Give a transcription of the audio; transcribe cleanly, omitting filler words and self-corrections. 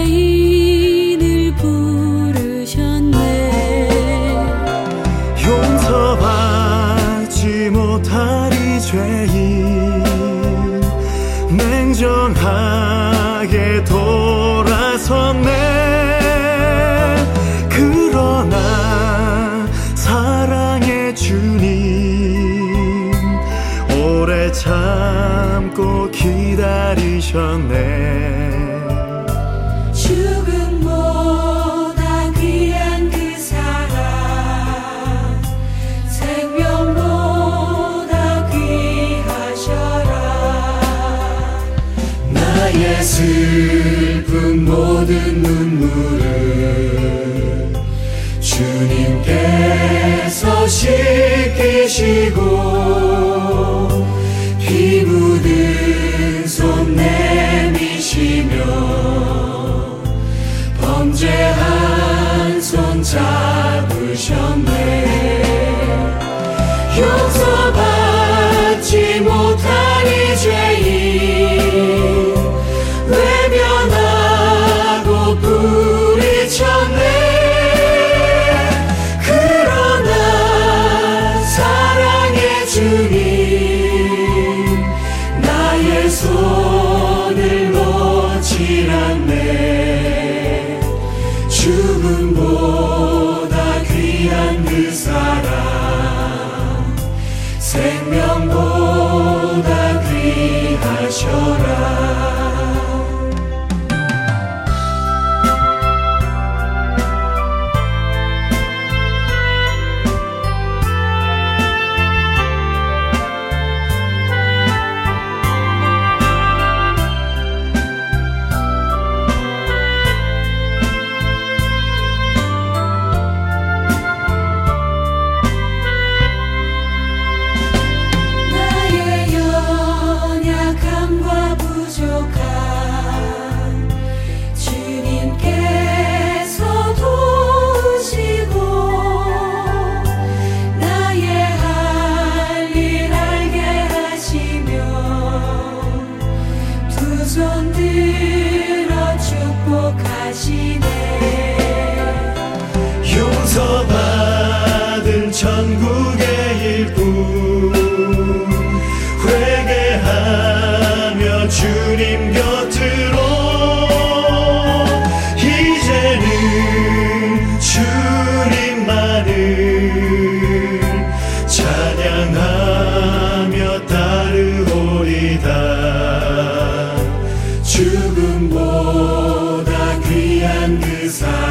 죄인을 부르셨네. 용서받지 못하리 죄인 냉정하게 돌아섰네. 그러나 사랑의 주님 오래 참고 기다리셨네. 죽음보다 귀한 그 사랑 생명보다 귀하셔라. 나의 슬픈 모든 눈물을 주님께서 씻기시고 피 묻은 손 내미시며 범죄한 손 잡으셨네. 용서받지 못하니 죄인 외면하고 뿌리쳤네. 그러나 사랑의 주님 나의 손을 놓질 않네. 죽음보다 귀한 그 사랑 생명보다 귀하셔라. 용서받은 천국의 일꾼 회개하며 주님 곁으로 이제는 주님만을 찬양하며 따르오리다. 죽음보다 귀한 그 사랑